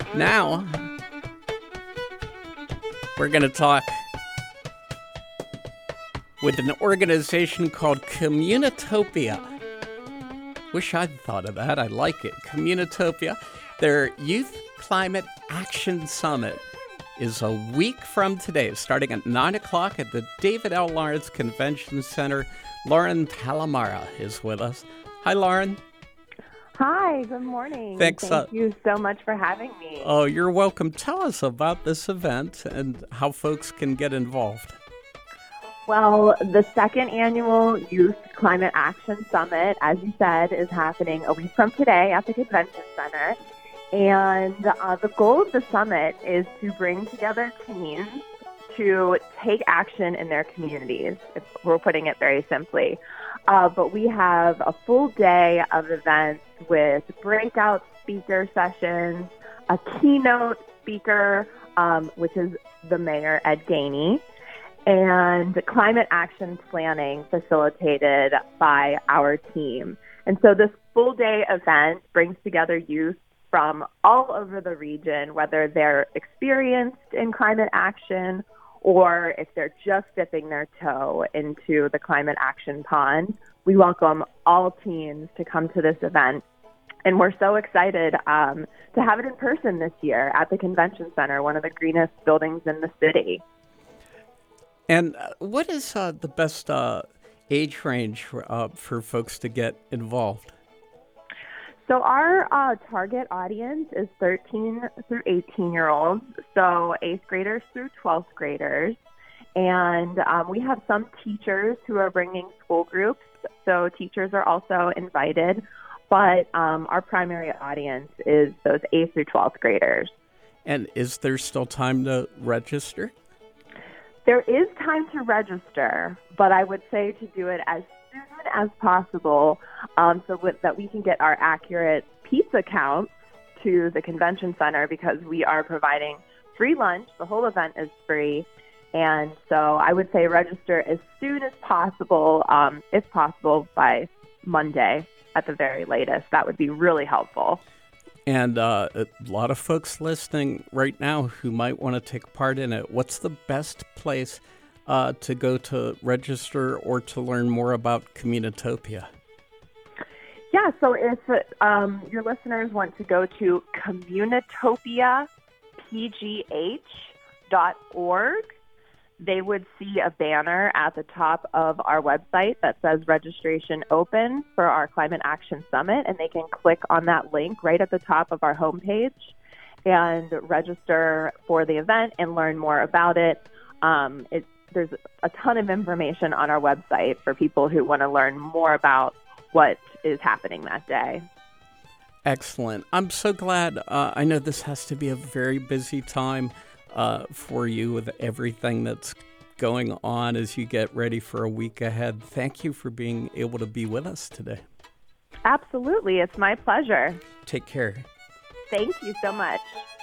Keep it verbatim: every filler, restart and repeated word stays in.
Now, we're going to talk with an organization called Communitopia. Wish I'd thought of that. I like it. Communitopia. Their Youth Climate Action Summit is a week from today, starting at nine o'clock at the David L. Lawrence Convention Center. Lauren Talamara is with us. Hi, Lauren. Hi, good morning. Thanks. Thank uh, you so much for having me. Oh, you're welcome. Tell us about this event and how folks can get involved. Well, the second annual Youth Climate Action Summit, as you said, is happening a week from today at the Convention Center. And uh, the goal of the summit is to bring together teens to take action in their communities, if we're putting it very simply. Uh, but we have a full day of events with breakout speaker sessions, a keynote speaker, um, which is the mayor, Ed Gainey, and climate action planning facilitated by our team. And so this full day event brings together youth from all over the region, whether they're experienced in climate action or if they're just dipping their toe into the climate action pond. We welcome all teens to come to this event. And we're so excited um, to have it in person this year at the Convention Center, one of the greenest buildings in the city. And uh, what is uh, the best uh, age range for, uh, for folks to get involved? So our uh, target audience is thirteen through eighteen-year-olds, so eighth graders through twelfth graders. And um, we have some teachers who are bringing school groups, so teachers are also invited. But um, our primary audience is those eighth through twelfth graders. And is there still time to register? There is time to register, but I would say to do it as soon as possible um, so with, that we can get our accurate pizza counts to the convention center, because we are providing free lunch. The whole event is free. And so I would say register as soon as possible, um, if possible by Monday at the very latest. That would be really helpful. And uh, a lot of folks listening right now who might want to take part in it. What's the best place uh, to go to register or to learn more about Communitopia? Yeah, so if um, your listeners want to go to communitopia p g h dot org, they would see a banner at the top of our website that says registration open for our Climate Action Summit, and they can click on that link right at the top of our homepage and register for the event and learn more about it. Um, it there's a ton of information on our website for people who want to learn more about what is happening that day. Excellent. I'm so glad. Uh, I know this has to be a very busy time uh, for you with everything that's going on as you get ready for a week ahead. Thank you for being able to be with us today. Absolutely. It's my pleasure. Take care. Thank you so much.